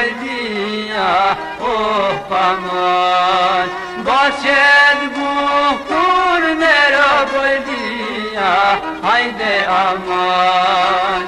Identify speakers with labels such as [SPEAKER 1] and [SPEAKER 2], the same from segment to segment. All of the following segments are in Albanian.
[SPEAKER 1] بردیا oh aman Başet bu kurnera bردیا haydi aman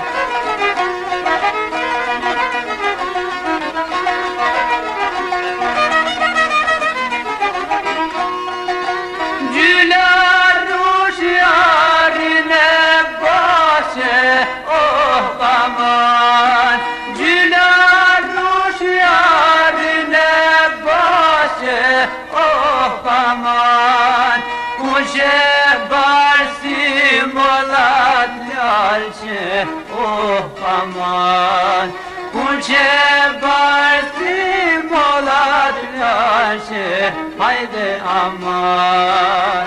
[SPEAKER 1] oh aman Cülar nuş yarine başı oh aman Kuşe barsi molat lalçe oh aman Kuşe barsi molat lalçe haydi aman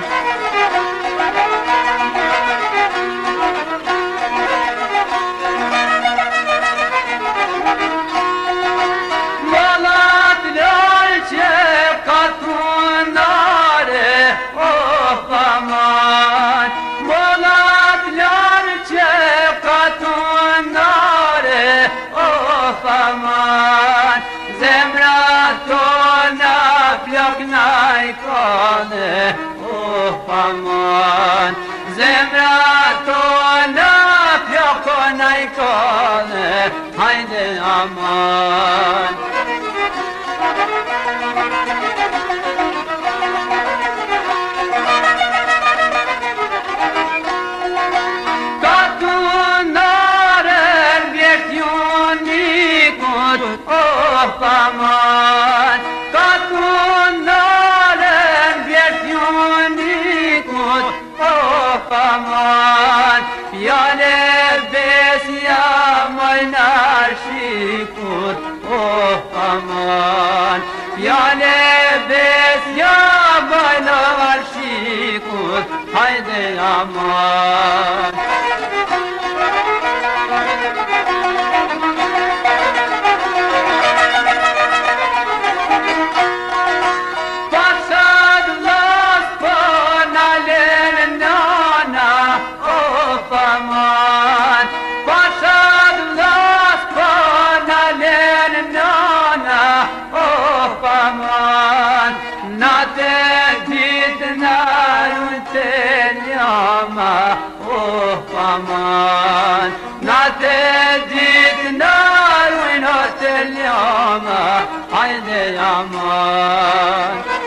[SPEAKER 1] Naykane oh aman Zemratona piyoko naykane haydi aman Katunaren vjetyunikut oh aman aman Yane besya maynar şikut oh aman Yane besya maynar şikut haydi aman aman Başad las panalen nana oh aman Nate ditnarun telyama oh aman Nate ditnarun telyama haydi aman